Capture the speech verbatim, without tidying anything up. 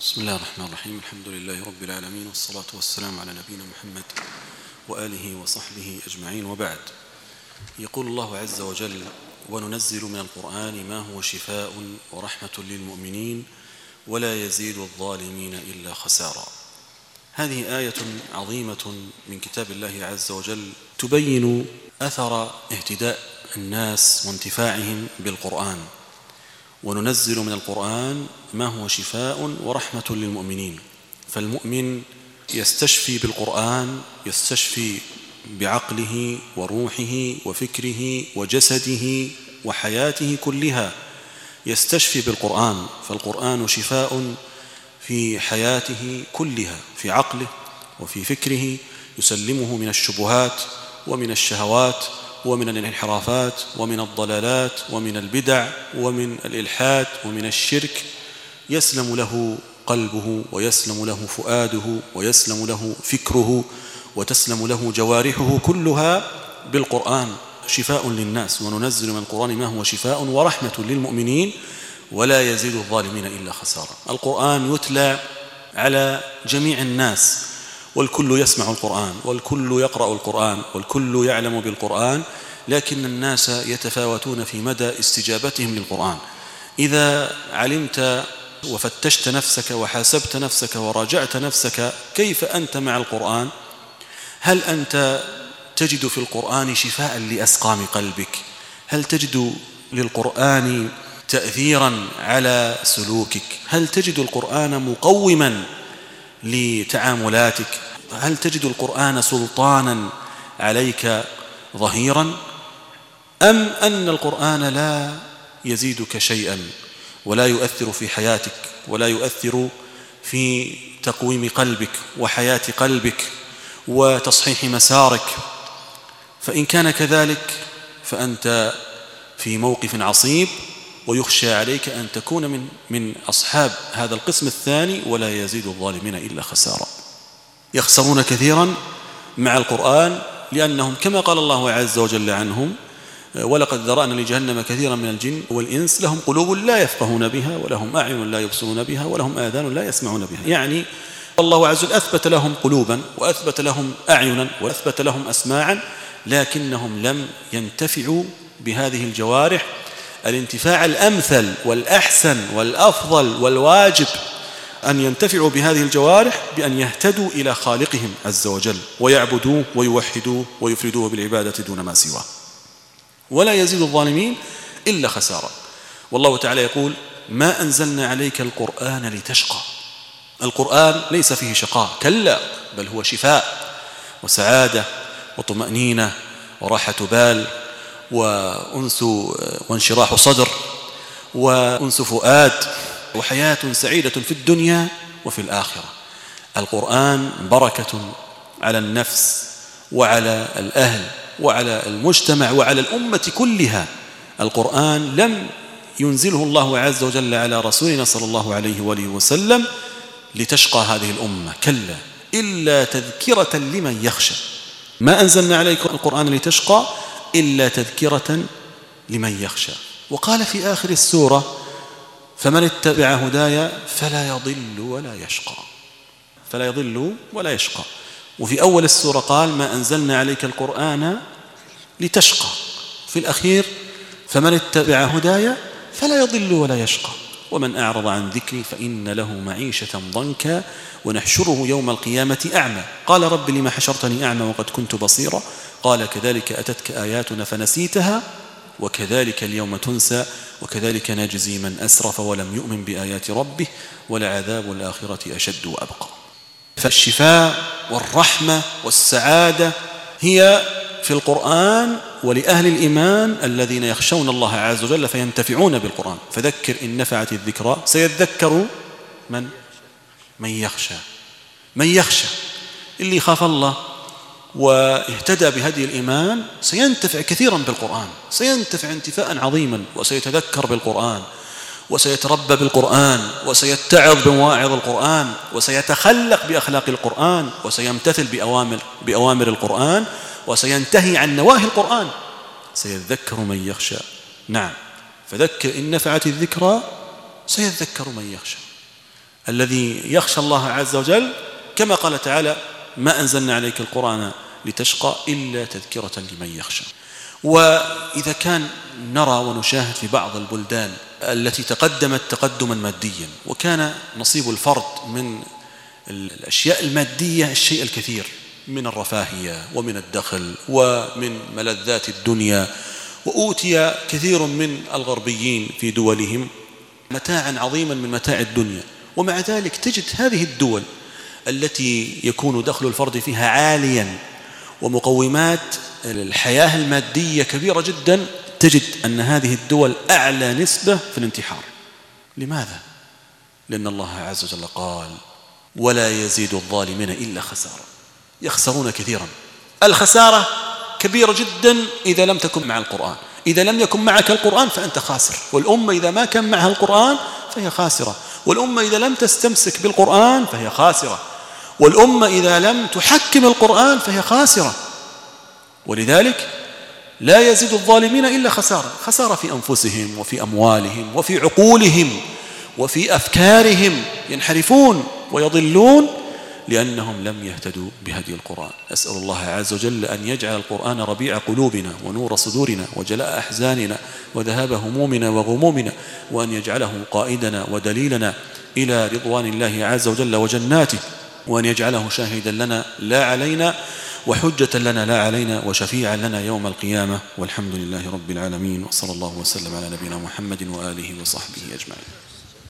بسم الله الرحمن الرحيم. الحمد لله رب العالمين، والصلاة والسلام على نبينا محمد وآله وصحبه أجمعين، وبعد. يقول الله عز وجل: وننزل من القرآن ما هو شفاء ورحمة للمؤمنين ولا يزيد الظالمين إلا خسارا. هذه آية عظيمة من كتاب الله عز وجل تبين أثر اهتداء الناس وانتفاعهم بالقرآن. وننزل من القرآن ما هو شفاء ورحمة للمؤمنين، فالمؤمن يستشفي بالقرآن، يستشفي بعقله وروحه وفكره وجسده وحياته كلها، يستشفي بالقرآن، فالقرآن شفاء في حياته كلها، في عقله وفي فكره، يسلمه من الشبهات ومن الشهوات ومن الانحرافات ومن الضلالات ومن البدع ومن الإلحاد ومن الشرك. يسلم له قلبه ويسلم له فؤاده ويسلم له فكره وتسلم له جوارحه كلها بالقرآن، شفاء للناس. وننزل من القرآن ما هو شفاء ورحمة للمؤمنين ولا يزيد الظالمين إلا خسارا. القرآن يتلى على جميع الناس، والكل يسمع القرآن، والكل يقرأ القرآن، والكل يعلم بالقرآن، لكن الناس يتفاوتون في مدى استجابتهم للقرآن. إذا علمت وفتشت نفسك وحاسبت نفسك وراجعت نفسك كيف أنت مع القرآن، هل أنت تجد في القرآن شفاء لأسقام قلبك؟ هل تجد للقرآن تأثيرا على سلوكك؟ هل تجد القرآن مقوما لتعاملاتك؟ هل تجد القرآن سلطانا عليك ظهيرا؟ أم أن القرآن لا يزيدك شيئا ولا يؤثر في حياتك ولا يؤثر في تقويم قلبك وحياة قلبك وتصحيح مسارك؟ فإن كان كذلك فأنت في موقف عصيب، ويخشى عليك أن تكون من من أصحاب هذا القسم الثاني: ولا يزيد الظالمين إلا خسارا. يخسرون كثيرا مع القرآن، لأنهم كما قال الله عز وجل عنهم: ولقد ذرأنا لجهنم كثيرا من الجن والإنس لهم قلوب لا يفقهون بها ولهم أعين لا يبصرون بها ولهم آذان لا يسمعون بها. يعني الله عز وجل أثبت لهم قلوبا وأثبت لهم أعينا وأثبت لهم أسماعا، لكنهم لم ينتفعوا بهذه الجوارح الانتفاع الأمثل والأحسن والأفضل والواجب، أن ينتفعوا بهذه الجوارح بأن يهتدوا إلى خالقهم عز وجل ويعبدوه ويوحدوه ويفردوه بالعبادة دون ما سواه. ولا يزيد الظالمين إلا خسارا. والله تعالى يقول: ما أنزلنا عليك القرآن لتشقى. القرآن ليس فيه شقاء، كلا، بل هو شفاء وسعادة وطمأنينة وراحة بال وأنس وانشراح صدر وأنس فؤاد وحياة سعيدة في الدنيا وفي الآخرة. القرآن بركة على النفس وعلى الأهل وعلى المجتمع وعلى الأمة كلها. القرآن لم ينزله الله عز وجل على رسولنا صلى الله عليه وآله وسلم لتشقى هذه الأمة، كلا، إلا تذكرة لمن يخشى. ما أنزلنا عليك القرآن لتشقى إلا تذكرة لمن يخشى. وقال في آخر السورة: فمن اتبع هدايا فلا يضل ولا يشقى. فلا يضل ولا يشقى. وفي أول السورة قال: ما أنزلنا عليك القرآن لتشقى. في الأخير: فمن اتبع هدايا فلا يضل ولا يشقى ومن أعرض عن ذكري فإن له معيشة ضنكا ونحشره يوم القيامة أعمى. قال: رب لما حشرتني أعمى وقد كنت بصيرا؟ قال: كذلك أتتك آياتنا فنسيتها وكذلك اليوم تنسى وكذلك نجزي من أسرف ولم يؤمن بآيات ربه ولعذاب الآخرة أشد وأبقى. فالشفاء والرحمة والسعادة هي في القرآن، ولأهل الإيمان الذين يخشون الله عز وجل فينتفعون بالقرآن. فذكر إن نفعت الذكرى سيذكر من من يخشى. من يخشى اللي خاف الله واهتدى بهدي الإيمان سينتفع كثيرا بالقرآن، سينتفع انتفاء عظيما، وسيتذكر بالقرآن وسيتربى بالقرآن وسيتعظ بمواعظ القرآن وسيتخلق بأخلاق القرآن وسيمتثل بأوامر, بأوامر القرآن وسينتهي عن نواهي القرآن. سيذكر من يخشى. نعم، فذكر إن نفعت الذكرى سيذكر من يخشى. الذي يخشى الله عز وجل، كما قال تعالى: ما أنزلنا عليك القرآن لتشقى إلا تذكرة لمن يخشى. وإذا كان نرى ونشاهد في بعض البلدان التي تقدمت تقدما ماديا، وكان نصيب الفرد من الأشياء المادية الشيء الكثير من الرفاهية ومن الدخل ومن ملذات الدنيا، وأوتي كثير من الغربيين في دولهم متاعا عظيما من متاع الدنيا، ومع ذلك تجد هذه الدول التي يكون دخل الفرد فيها عاليا ومقومات الحياة المادية كبيرة جدا، تجد أن هذه الدول أعلى نسبة في الانتحار. لماذا؟ لأن الله عز وجل قال: ولا يزيد الظالمين إلا خسارة. يخسرون كثيرا. الخسارة كبيرة جدا إذا لم تكن مع القرآن. إذا لم يكن معك القرآن فأنت خاسر، والأمة إذا ما كان معها القرآن فهي خاسرة، والأمة إذا لم تستمسك بالقرآن فهي خاسرة، والأمة إذا لم تحكم القرآن فهي خاسرة. ولذلك لا يزيد الظالمين إلا خسارة. خسارة في أنفسهم وفي أموالهم وفي عقولهم وفي أفكارهم، ينحرفون ويضلون لأنهم لم يهتدوا بهدي القرآن. أسأل الله عز وجل أن يجعل القرآن ربيع قلوبنا ونور صدورنا وجلاء أحزاننا وذهاب همومنا وغمومنا، وأن يجعله قائدنا ودليلنا إلى رضوان الله عز وجل وجناته، وأن يجعله شاهدا لنا لا علينا، وحجة لنا لا علينا، وشفيعا لنا يوم القيامة. والحمد لله رب العالمين، وصلى الله وسلم على نبينا محمد وآله وصحبه أجمعين.